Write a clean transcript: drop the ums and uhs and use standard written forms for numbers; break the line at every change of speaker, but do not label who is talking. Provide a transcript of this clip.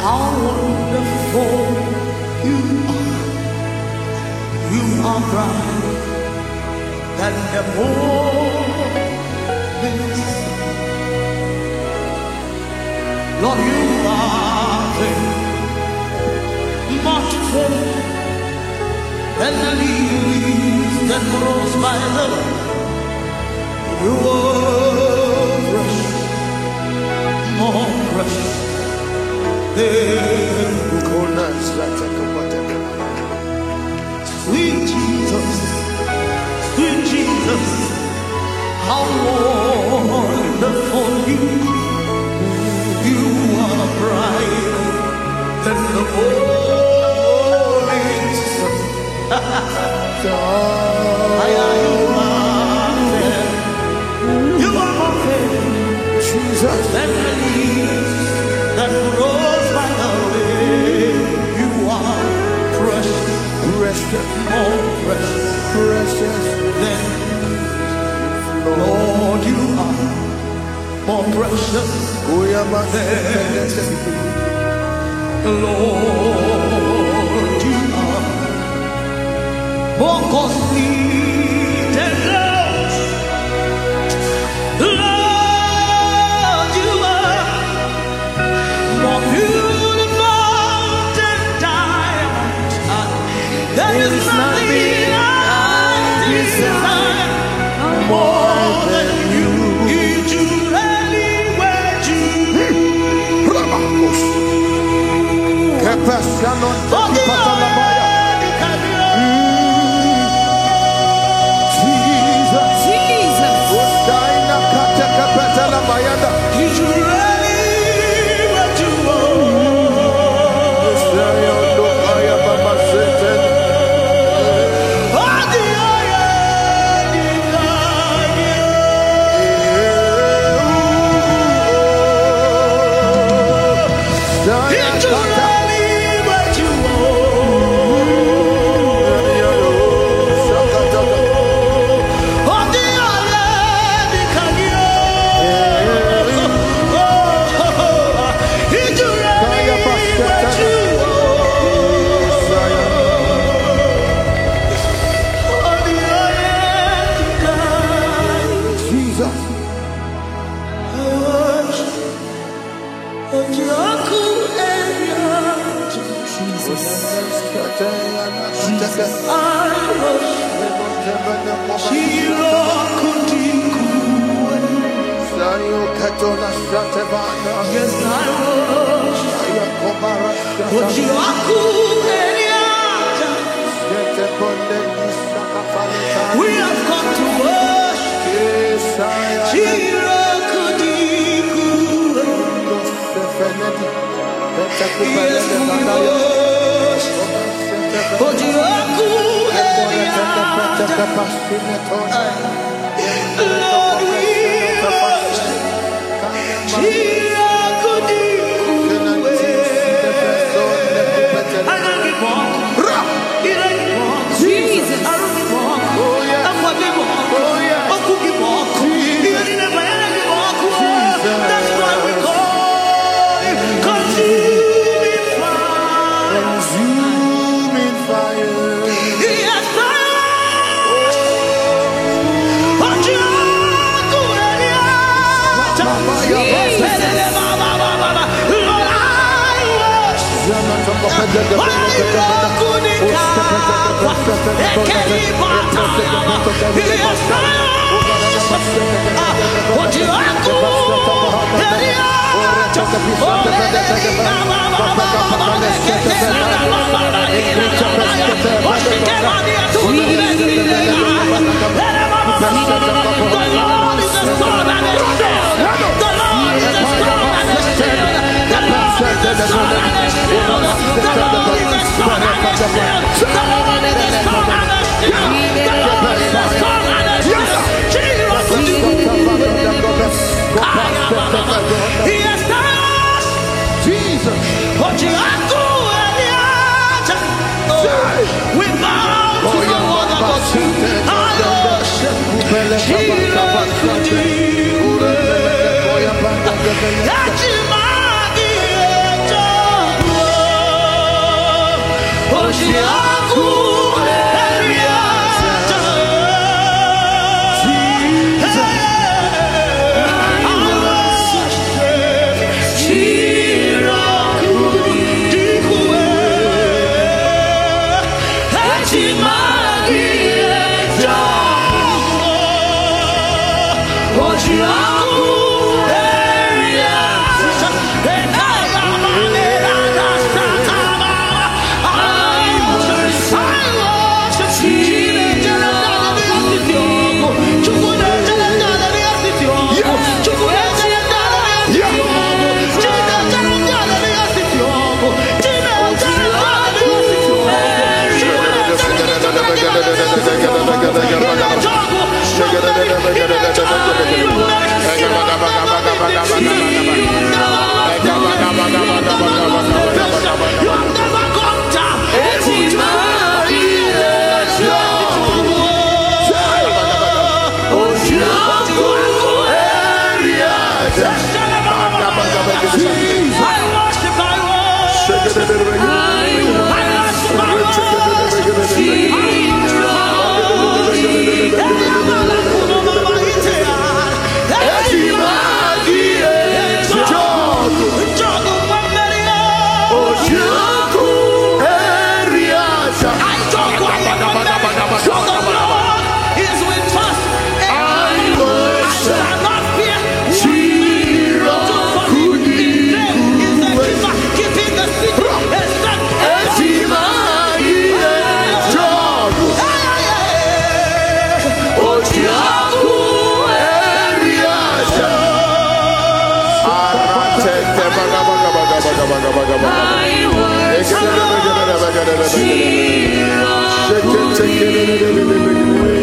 How wonderful you are. You are bright than the morning sun. Lord, you are very much better than the leaves that grows by the way. You are precious, more precious than sweet Jesus, sweet Jesus, how wonderful you are, bright than the morning sun. You are my favorite, Jesus, than the leaves that grows by the way. You are precious, precious, more precious, precious than Lord. You are more precious than Lord. You are more costly than gold. Lord, you are more beautiful than diamonds. There is nothing I desire more than you. We have come to
I worship